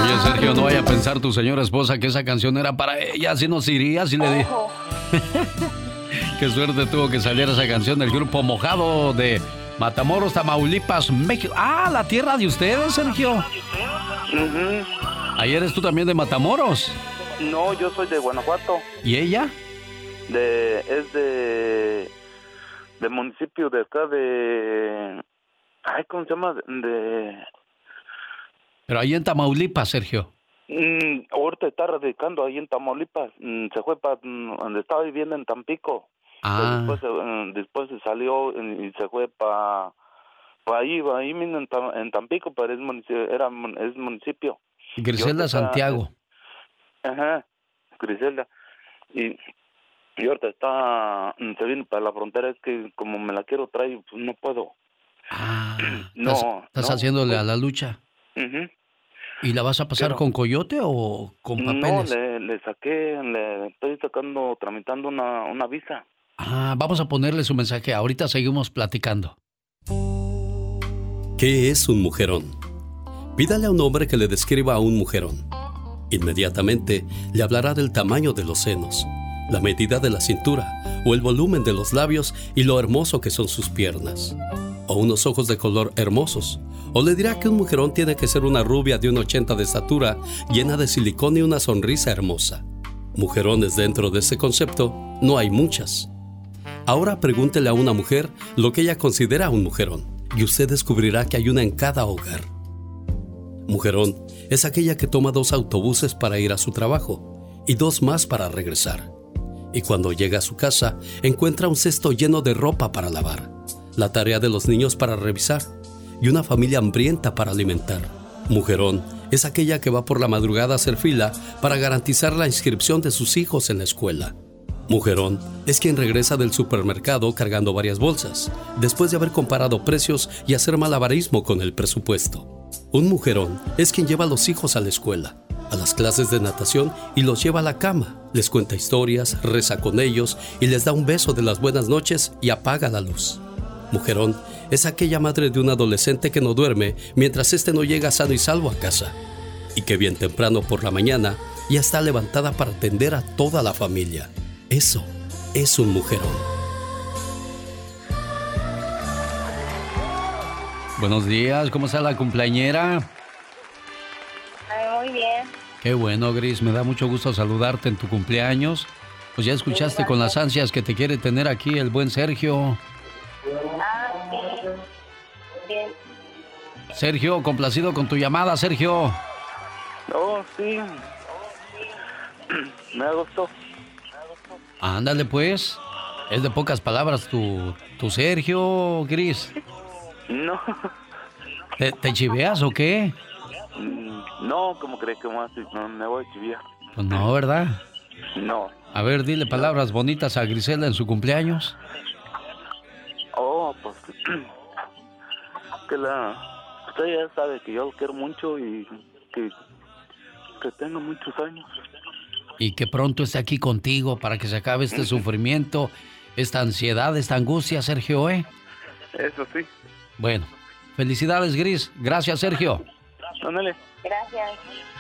Oye, Sergio, no vaya a pensar tu señora esposa que esa canción era para ella, si nos irías y le di. Qué suerte tuvo que salir esa canción del grupo Mojado de Matamoros, Tamaulipas, México. Ah, la tierra de ustedes, Sergio. Ahí eres tú también de Matamoros. No, yo soy de Guanajuato. ¿Y ella? Es de municipio de acá de... Ay, ¿cómo se llama? Pero ahí en Tamaulipas, Sergio. Ahorita está radicando ahí en Tamaulipas. Se fue para donde estaba viviendo en Tampico. Ah. Después se salió y se fue para ahí mismo en Tampico, pero es municipio. Griselda Santiago. Ajá, Griselda. Y ahorita se viene para la frontera. Es que como me la quiero traer, pues no puedo. Ah, ¿estás haciéndole a la lucha? ¿Y la vas a pasar con coyote o con papeles? No, le estoy tramitando una visa. Ah, vamos a ponerle su mensaje. Ahorita seguimos platicando. ¿Qué es un mujerón? Pídale a un hombre que le describa a un mujerón. Inmediatamente le hablará del tamaño de los senos, la medida de la cintura o el volumen de los labios y lo hermoso que son sus piernas. O unos ojos de color hermosos. O le dirá que un mujerón tiene que ser una rubia de 1,80 de estatura, llena de silicón y una sonrisa hermosa. Mujerones dentro de ese concepto no hay muchas. Ahora pregúntele a una mujer lo que ella considera un mujerón y usted descubrirá que hay una en cada hogar. Mujerón es aquella que toma 2 autobuses para ir a su trabajo y 2 más para regresar. Y cuando llega a su casa, encuentra un cesto lleno de ropa para lavar, la tarea de los niños para revisar y una familia hambrienta para alimentar. Mujerón es aquella que va por la madrugada a hacer fila para garantizar la inscripción de sus hijos en la escuela. Mujerón es quien regresa del supermercado cargando varias bolsas, después de haber comparado precios y hacer malabarismo con el presupuesto. Un mujerón es quien lleva a los hijos a la escuela, a las clases de natación y los lleva a la cama, les cuenta historias, reza con ellos y les da un beso de las buenas noches y apaga la luz. Mujerón es aquella madre de un adolescente que no duerme mientras éste no llega sano y salvo a casa y que bien temprano por la mañana ya está levantada para atender a toda la familia. Eso es un mujerón. Buenos días, ¿cómo está la cumpleañera? Muy bien. Qué bueno, Gris, me da mucho gusto saludarte en tu cumpleaños. Pues ya escuchaste con las ansias que te quiere tener aquí el buen Sergio. Sí. Bien. Sergio, complacido con tu llamada, Sergio. Oh, sí. Me gustó. Ándale, pues. Es de pocas palabras tu Sergio, Gris. No. ¿Te chiveas o qué? No, ¿cómo crees que no me voy a chiviar? Pues no, ¿verdad? No. A ver, dile palabras bonitas a Griselda en su cumpleaños. Oh, pues que usted ya sabe que yo lo quiero mucho y que tenga muchos años. Y que pronto esté aquí contigo para que se acabe este sufrimiento, esta ansiedad, esta angustia, Sergio, ¿eh? Eso sí. Bueno, felicidades, Gris. Gracias, Sergio. Ándale. Gracias.